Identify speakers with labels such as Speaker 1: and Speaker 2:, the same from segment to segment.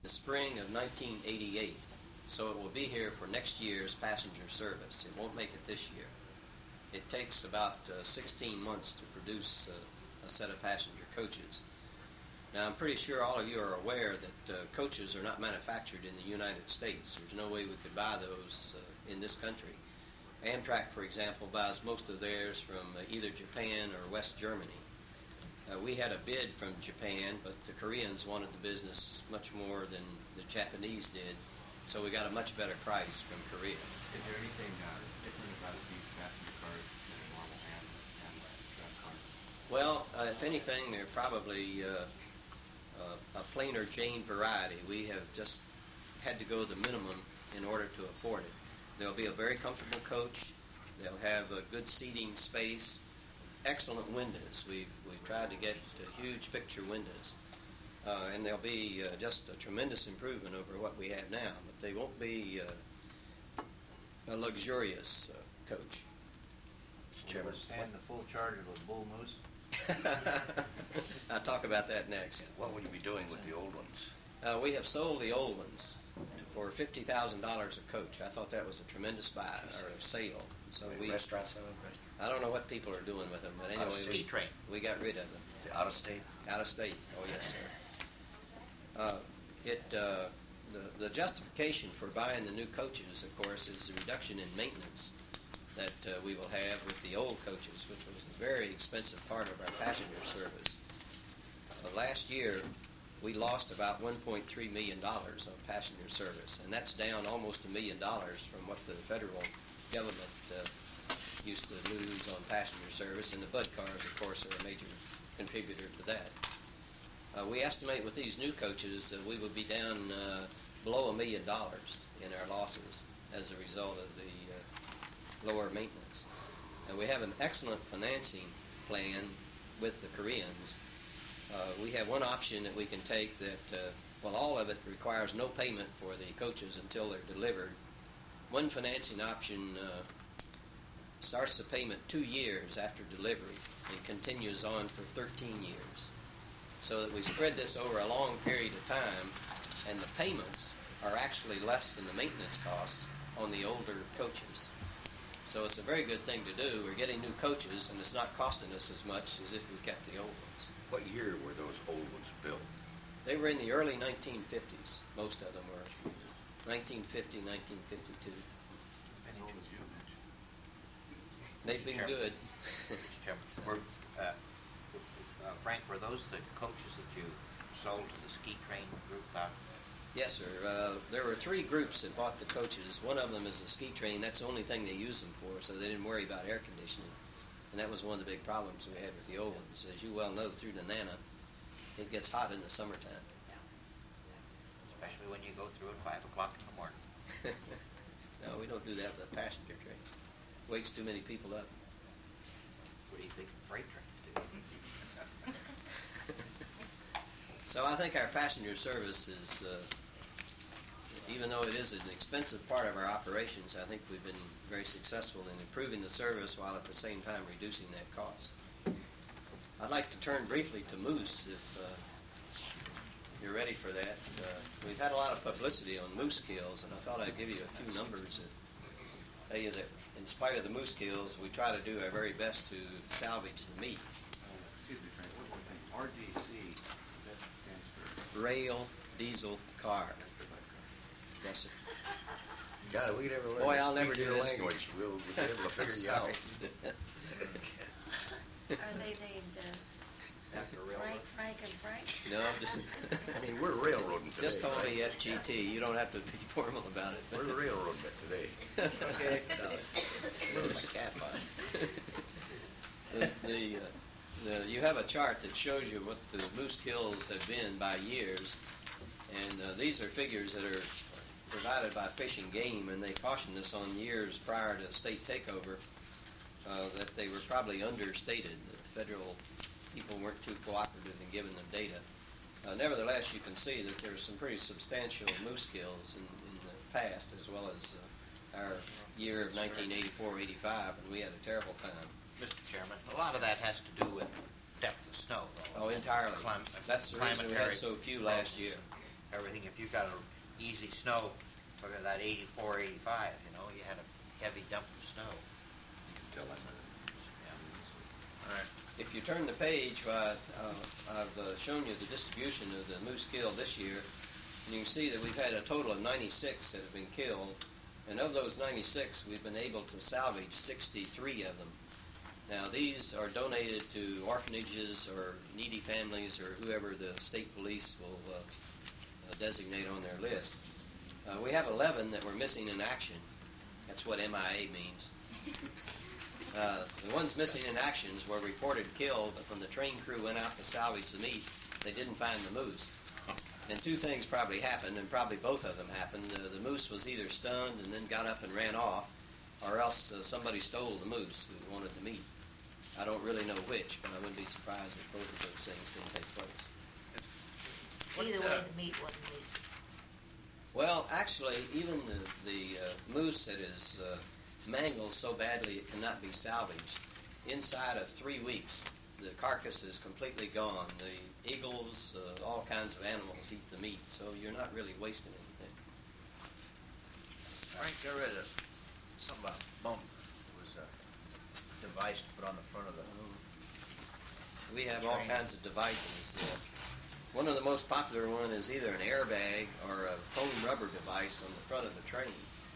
Speaker 1: the spring of 1988, so it will be here for next year's passenger service. It won't make it this year. It takes about 16 months to produce a set of passenger coaches. Now, I'm pretty sure all of you are aware that coaches are not manufactured in the United States. There's no way we could buy those in this country. Amtrak, for example, buys most of theirs from either Japan or West Germany. We had a bid from Japan, but the Koreans wanted the business much more than the Japanese did, so we got a much better price from Korea.
Speaker 2: Is there anything different about these passenger cars than a normal hand car?
Speaker 1: Well, if anything, they're probably a plainer Jane variety. We have just had to go the minimum in order to afford it. There'll be a very comfortable coach. They'll have a good seating space, excellent windows. We've tried to get huge picture windows. And they'll be just a tremendous improvement over what we have now. But they won't be a luxurious coach.
Speaker 3: Mr. Chairman, stand the full charge of a bull moose?
Speaker 1: I'll talk about that next.
Speaker 4: What will you be doing with the old ones?
Speaker 1: We have sold the old ones for $50,000 a coach. I thought that was a tremendous buy or sale. So
Speaker 4: Restaurants have them?
Speaker 1: I don't know what people are doing with them, but anyway,
Speaker 4: Ski train.
Speaker 1: we got rid of them.
Speaker 4: The out of state?
Speaker 1: Out of state. Oh yes, sir. The justification for buying the new coaches, of course, is the reduction in maintenance that we will have with the old coaches, which was a very expensive part of our passenger service. Last year, we lost about $1.3 million on passenger service, and that's down almost $1 million from what the federal government used to lose on passenger service, and the Bud cars, of course, are a major contributor to that. We estimate with these new coaches that we will be down below $1 million in our losses as a result of the lower maintenance. And we have an excellent financing plan with the Koreans. We have one option that we can take that, all of it requires no payment for the coaches until they're delivered. One financing option starts the payment 2 years after delivery and continues on for 13 years. So that we spread this over a long period of time, and the payments are actually less than the maintenance costs on the older coaches. So it's a very good thing to do. We're getting new coaches, and it's not costing us as much as if we kept the old ones.
Speaker 4: What year were those old ones built?
Speaker 1: They were in the early 1950s. Most of them were 1950, 1952.
Speaker 2: How old was you, Mitch?
Speaker 1: They've been good.
Speaker 3: Mr. Chairman, Frank, were those the coaches that you sold to the ski train group?
Speaker 1: Yes, sir. There were 3 groups that bought the coaches. One of them is a ski train. That's the only thing they use them for, so they didn't worry about air conditioning. And that was one of the big problems we had with the old ones. As you well know, through the Nana, it gets hot in the summertime.
Speaker 3: Yeah. Especially when you go through at 5 o'clock in the morning.
Speaker 1: No, we don't do that with a passenger train. Wakes too many people up.
Speaker 3: What do you think freight trains do?
Speaker 1: So I think our passenger service is, even though it is an expensive part of our operations, I think we've been very successful in improving the service while at the same time reducing that cost. I'd like to turn briefly to Moose, if you're ready for that. We've had a lot of publicity on moose kills, and I thought I'd give you a few numbers that tell you that in spite of the moose kills, we try to do our very best to salvage the meat.
Speaker 2: Excuse me, Frank, one more thing. RDC, that stands for?
Speaker 1: Rail Diesel Car.
Speaker 2: That's the bike car.
Speaker 1: Yes, sir.
Speaker 4: God, we never learned
Speaker 1: Boy,
Speaker 4: to
Speaker 1: I'll
Speaker 4: speak
Speaker 1: never do
Speaker 4: your
Speaker 1: this.
Speaker 4: language. We'll be able to figure you out.
Speaker 5: Are they named Frank and Frank?
Speaker 1: No, just
Speaker 4: I mean, we're railroading today.
Speaker 1: just call
Speaker 4: right?
Speaker 1: me FGT. You don't have to be formal about it.
Speaker 4: We're railroading it today. Okay. Move my cap on.
Speaker 1: You have a chart that shows you what the moose kills have been by years, and these are figures that are provided by Fish and Game, and they cautioned us on years prior to state takeover that they were probably understated. The federal people weren't too cooperative in giving them data. Nevertheless, you can see that there's some pretty substantial moose kills in the past, as well as our year of 1984-85, and we had a terrible time.
Speaker 3: Mr. Chairman, a lot of that has to do with depth of snow, though.
Speaker 1: Oh, entirely. That's the reason we had so few last year.
Speaker 3: everything. If you've got a easy snow, look at that 84, 85, you know, you had a heavy dump of snow.
Speaker 4: You can tell that by the numbers.
Speaker 3: All right.
Speaker 1: If you turn the page, I've shown you the distribution of the moose killed this year, and you can see that we've had a total of 96 that have been killed, and of those 96, we've been able to salvage 63 of them. Now, these are donated to orphanages or needy families or whoever the state police will designate on their list. We have 11 that were missing in action. That's what MIA means. The ones missing in actions were reported killed, but when the train crew went out to salvage the meat, they didn't find the moose. And two things probably happened, and probably both of them happened. The moose was either stunned and then got up and ran off, or else somebody stole the moose who wanted the meat. I don't really know which, but I wouldn't be surprised if both of those things didn't take place.
Speaker 5: Either way, the meat wasn't wasted.
Speaker 1: Well, actually, even the moose that is mangled so badly it cannot be salvaged, inside of 3 weeks, the carcass is completely gone. The eagles, all kinds of animals eat the meat, so you're not really wasting anything.
Speaker 6: Frank, I read something about a bump. It was a device to put on the front of the
Speaker 1: We have all kinds of devices. One of the most popular one is either an airbag or a foam rubber device on the front of the train.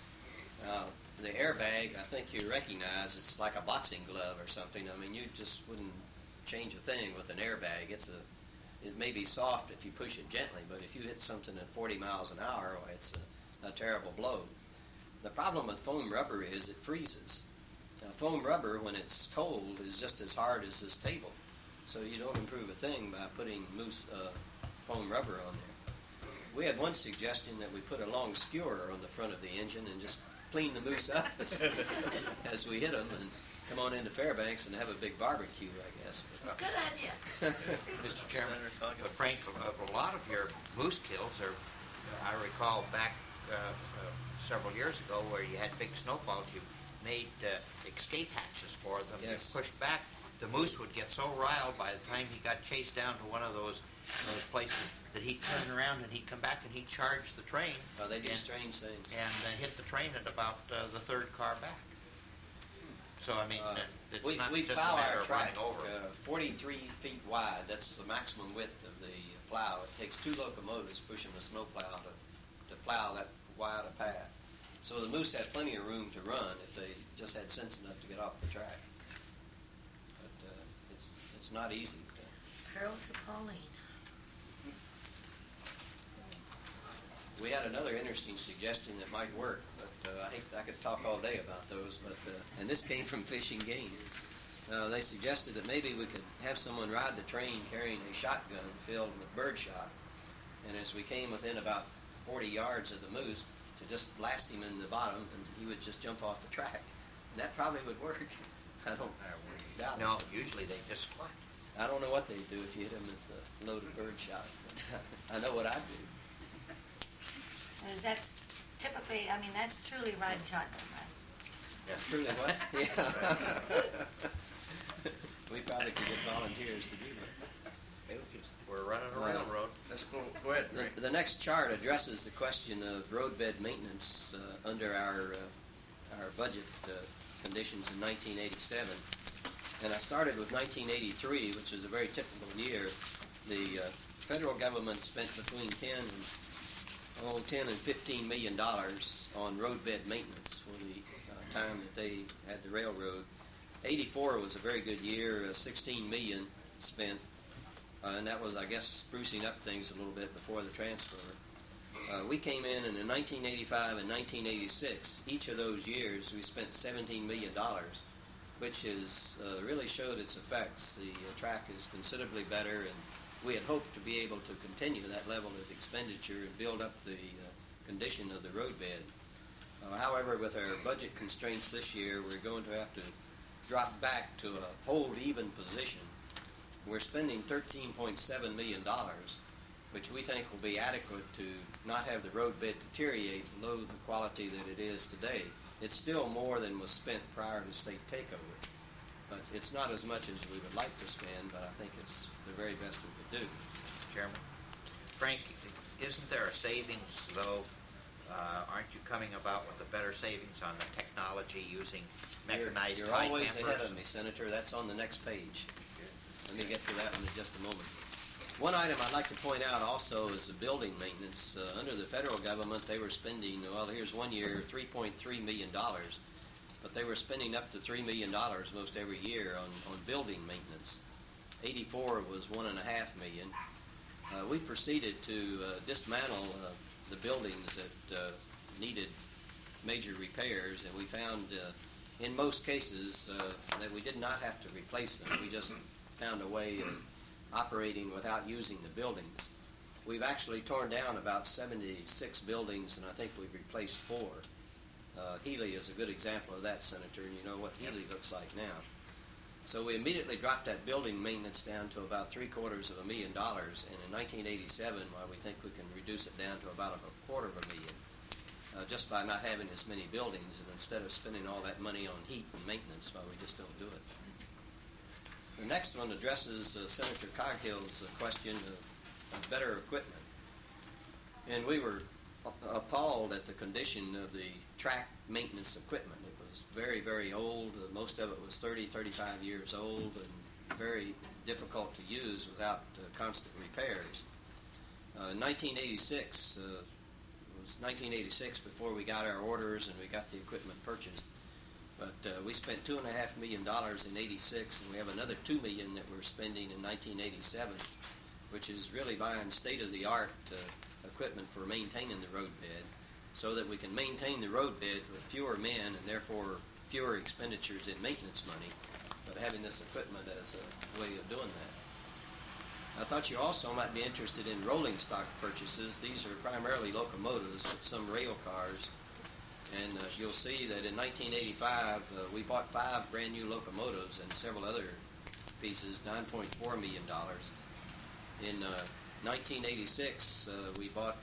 Speaker 1: The airbag, I think you recognize, it's like a boxing glove or something. I mean, you just wouldn't change a thing with an airbag. It may be soft if you push it gently, but if you hit something at 40 miles an hour, well, it's a terrible blow. The problem with foam rubber is it freezes. Now, foam rubber, when it's cold, is just as hard as this table. So you don't improve a thing by putting foam rubber on there. We had one suggestion that we put a long skewer on the front of the engine and just clean the moose up as we hit them and come on into Fairbanks and have a big barbecue, I guess.
Speaker 5: Good idea.
Speaker 3: Mr. Chairman, Frank, a lot of your moose kills are, I recall back several years ago where you had big snowfalls, you made escape hatches for them.
Speaker 1: Yes.
Speaker 3: You pushed back. The moose would get so riled by the time he got chased down to one of those places that he'd turn around and he'd come back and he'd charge the train.
Speaker 1: Oh, they do strange things.
Speaker 3: And hit the train at about the third car back. So, I mean, it's
Speaker 1: We
Speaker 3: not just a
Speaker 1: plow
Speaker 3: matter
Speaker 1: our
Speaker 3: of running
Speaker 1: track
Speaker 3: over.
Speaker 1: 43 feet wide. That's the maximum width of the plow. It takes 2 locomotives pushing the snow plow to plow that wide a path. So the moose had plenty of room to run if they just had sense enough to get off the track. But it's not easy.
Speaker 5: Perils of Pauline.
Speaker 1: We had another interesting suggestion that might work, but I could talk all day about those. But and this came from Fish and Game. They suggested that maybe we could have someone ride the train carrying a shotgun filled with birdshot, and as we came within about 40 yards of the moose, to just blast him in the bottom, and he would just jump off the track. And that probably would work. I don't doubt it.
Speaker 3: No, usually they just squat.
Speaker 1: I don't know what they'd do if you hit them with a loaded birdshot. I know what I'd do.
Speaker 5: Because that's typically, I mean, that's truly riding shotgun, right?
Speaker 1: Yeah, truly what? Yeah. We probably could get volunteers to do that.
Speaker 3: We're running a railroad.
Speaker 6: Let's go ahead, Frank.
Speaker 1: The next chart addresses the question of roadbed maintenance under our budget conditions in 1987. And I started with 1983, which is a very typical year. The federal government spent between 10 and $15 million on roadbed maintenance for the time that they had the railroad. 84 was a very good year, $16 million spent, and that was, I guess, sprucing up things a little bit before the transfer. We came in 1985 and 1986, each of those years we spent $17 million, which is really showed its effects. The track is considerably better, and we had hoped to be able to continue that level of expenditure and build up the condition of the roadbed. However, with our budget constraints this year, we're going to have to drop back to a hold even position. We're spending $13.7 million, which we think will be adequate to not have the roadbed deteriorate below the quality that it is today. It's still more than was spent prior to state takeover, but it's not as much as we would like to spend, but I think it's the very best we could do.
Speaker 3: Chairman. Frank, Isn't there a savings, though? Aren't you coming about with a better savings on the technology using mechanized
Speaker 1: You're
Speaker 3: high
Speaker 1: always
Speaker 3: campers?
Speaker 1: ahead of me, Senator. That's on the next page. Let me get to that one in just a moment. One item I'd like to point out also is the building maintenance. Under the federal government, they were spending, well, here's one year, $3.3 million, but they were spending up to $3 million most every year on building maintenance. 84 was $1.5 million. We proceeded to dismantle the buildings that needed major repairs, and we found in most cases that we did not have to replace them. We just found a way of operating without using the buildings. We've actually torn down about 76 buildings, and I think we've replaced 4. Healy is a good example of that, Senator, and you know what Healy looks like now. So we immediately dropped that building maintenance down to about $750,000, and in 1987, well, we think we can reduce it down to about $250,000, just by not having as many buildings, and instead of spending all that money on heat and maintenance, well, we just don't do it. The next one addresses Senator Coghill's question of better equipment. And we were appalled at the condition of the track maintenance equipment. It was very, very old. Most of it was 30, 35 years old and very difficult to use without constant repairs. 1986 was 1986 before we got our orders and we got the equipment purchased. But we spent $2.5 million in '86, and we have another $2 million that we're spending in 1987, which is really buying state-of-the-art equipment for maintaining the roadbed, so that we can maintain the roadbed with fewer men and therefore fewer expenditures in maintenance money, but having this equipment as a way of doing that. I thought you also might be interested in rolling stock purchases. These are primarily locomotives, but some rail cars. And you'll see that in 1985, we bought 5 brand new locomotives and several other pieces, $9.4 million. In 1986, we bought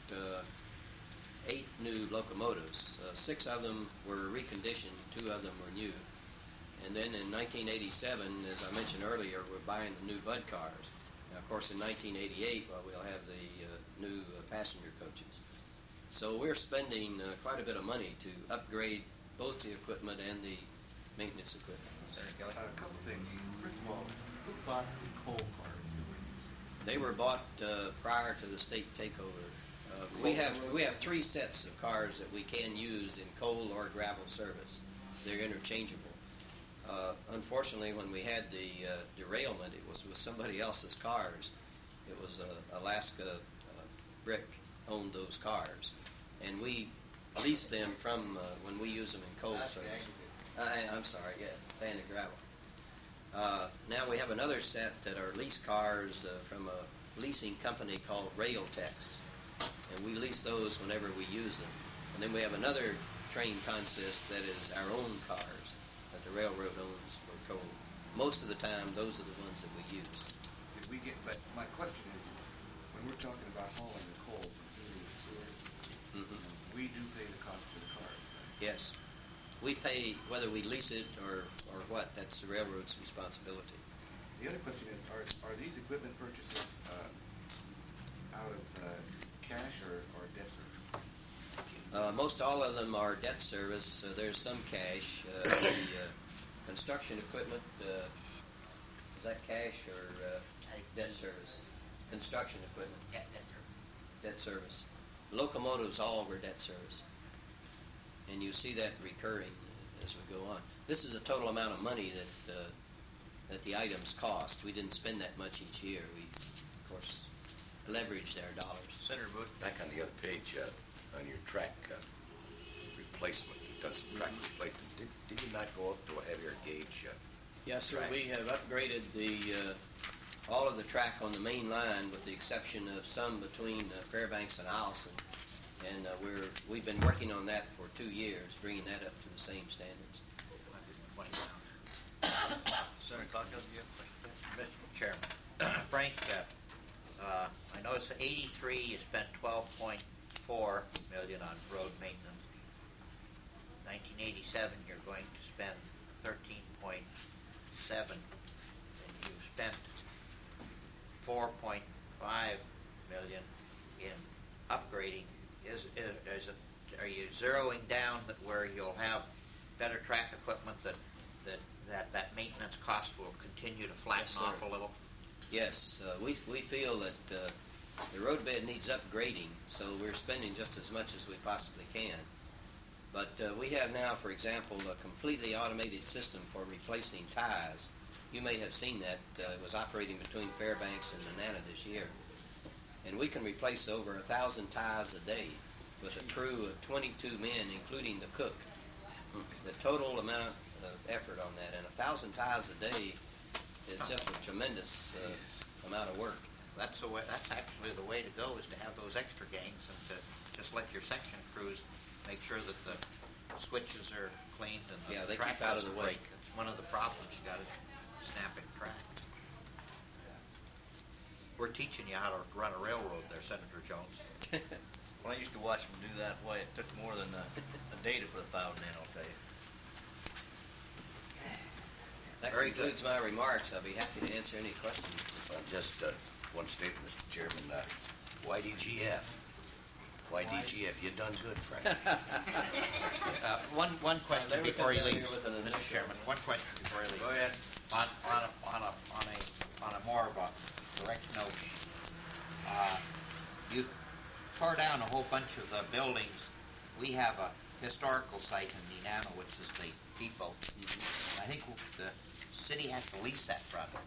Speaker 1: 8 new locomotives. 6 of them were reconditioned, 2 of them were new. And then in 1987, as I mentioned earlier, we're buying the new Bud cars. Now, of course, in 1988, well, we'll have the new passenger coaches. So we're spending quite a bit of money to upgrade both the equipment and the maintenance equipment.
Speaker 6: Senator Kelly?
Speaker 2: A couple things. First of all, who bought the coal cars?
Speaker 1: They were bought prior to the state takeover. We have 3 sets of cars that we can use in coal or gravel service. They're interchangeable. Unfortunately, when we had the derailment, it was with somebody else's cars. It was Alaska Brick owned those cars, and we lease them from when we use them in coal service. I'm sorry, yes, sand and gravel. Now we have another set that are lease cars from a leasing company called Railtex, and we lease those whenever we use them. And then we have another train consist that is our own cars that the railroad owns for coal. Most of the time, those are the ones that we use.
Speaker 2: Did we get, but my question is, when we're talking about hauling the coal from Healy to Seward, we do pay the cost of the cars, right?
Speaker 1: Yes. We pay whether we lease it or what. That's the railroad's responsibility.
Speaker 2: The other question is, are these equipment purchases out of cash or debt service?
Speaker 1: Most all of them are debt service. There's some cash. The construction equipment, is that cash or debt service? Construction equipment.
Speaker 3: Yeah, that's right.
Speaker 1: Debt service. Locomotives all were debt service. And you see that recurring as we go on. This is a total amount of money that the items cost. We didn't spend that much each year. We, of course, leveraged our dollars.
Speaker 6: Senator Booth?
Speaker 4: Back on the other page, on your track replacement, you've done some track replacement. Did you not go up to a heavier gauge?
Speaker 1: Yes, sir.
Speaker 4: Track.
Speaker 1: We have upgraded all of the track on the main line, with the exception of some between Fairbanks and Allison. And we've been working on that for 2 years, bringing that up to the same standards.
Speaker 6: 20 pounds. Senator Coghill, do you have a question?
Speaker 3: Mr. Chairman, Frank, I noticed 83 you spent $12.4 million on road maintenance. 1987 you're going to spend 13.7, and you've spent $4.5 million in upgrading, is it, are you zeroing down that where you'll have better track equipment that maintenance cost will continue to flatten
Speaker 1: Yes, sir.
Speaker 3: off a little?
Speaker 1: Yes, we feel that the roadbed needs upgrading, so we're spending just as much as we possibly can. But we have now, for example, a completely automated system for replacing ties. You may have seen that. It was operating between Fairbanks and Nenana this year. And we can replace over 1,000 ties a day with a crew of 22 men, including the cook. The total amount of effort on that, and 1,000 ties a day is just a tremendous amount of work.
Speaker 3: That's actually the way to go, is to have those extra gains and to just let your section crews make sure that the switches are cleaned and
Speaker 1: Yeah,
Speaker 3: the
Speaker 1: they
Speaker 3: track
Speaker 1: keep out of
Speaker 3: doesn't
Speaker 1: the way.
Speaker 3: break. It's one of the problems, you got a snapping track. We're teaching you how to run a railroad there, Senator Jones.
Speaker 6: When I used to watch them do that way, it took more than a day to put 1,000 in, I'll tell you.
Speaker 1: That
Speaker 3: Very good.
Speaker 1: concludes my remarks. I'll be happy to answer any questions.
Speaker 4: Just one statement, Mr. Chairman. YDGF. YDGF, you done good, Frank.
Speaker 3: One question
Speaker 1: They were
Speaker 3: before he
Speaker 1: coming down
Speaker 3: leaves,
Speaker 1: here with an
Speaker 3: Mr.
Speaker 1: initial.
Speaker 3: Chairman, one question before he leaves.
Speaker 6: Go ahead.
Speaker 3: On a more of a direct note, you tore down a whole bunch of the buildings. We have a historical site in Nenana, which is the depot. I think the city has to lease that from you.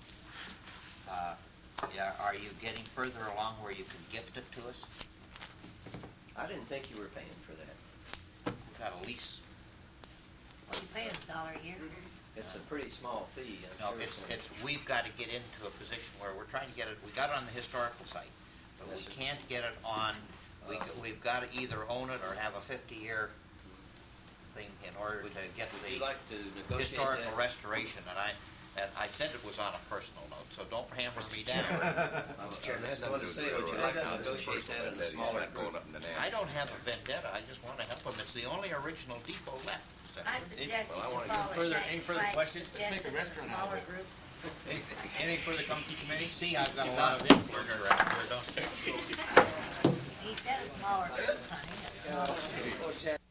Speaker 3: Yeah, are you getting further along where you can gift it to us?
Speaker 1: I didn't think you were paying for that.
Speaker 3: We've got a lease.
Speaker 5: Well, you pay $1 a year.
Speaker 1: It's a pretty small fee, I'm
Speaker 3: No,
Speaker 1: sure.
Speaker 3: we've got to get into a position where we're trying to get it, we got it on the historical site, but we
Speaker 1: Yes, sir.
Speaker 3: can't get it on, we've got to either own it or have a 50-year thing in order to get
Speaker 1: Would
Speaker 3: the
Speaker 1: you like to negotiate
Speaker 3: historical
Speaker 1: that?
Speaker 3: restoration, and I said it was on a personal note, so don't hammer me down.
Speaker 1: I
Speaker 4: Mr. Chairman, that
Speaker 1: just
Speaker 4: had
Speaker 1: want to
Speaker 4: nothing to do
Speaker 1: say,
Speaker 4: with
Speaker 1: would you
Speaker 4: the
Speaker 1: like to
Speaker 4: railroad. This is
Speaker 1: negotiate
Speaker 4: personal
Speaker 1: that in a
Speaker 4: vendetta. He's
Speaker 1: smaller
Speaker 4: not going
Speaker 1: group?
Speaker 4: up in the Nenana.
Speaker 3: I don't have a vendetta, I just want to help them, it's the only original depot left.
Speaker 5: I suggest
Speaker 4: Well, I
Speaker 5: you
Speaker 4: wanna
Speaker 5: follow
Speaker 6: any further
Speaker 5: Frank's
Speaker 6: questions? Let's make a
Speaker 5: suggestion of a
Speaker 6: restaurant out of
Speaker 5: smaller
Speaker 6: it.
Speaker 5: group.
Speaker 6: Anything further come to committee?
Speaker 3: See, I've got a lot of influence around here, don't I?
Speaker 5: He said a smaller group, honey, a smaller group.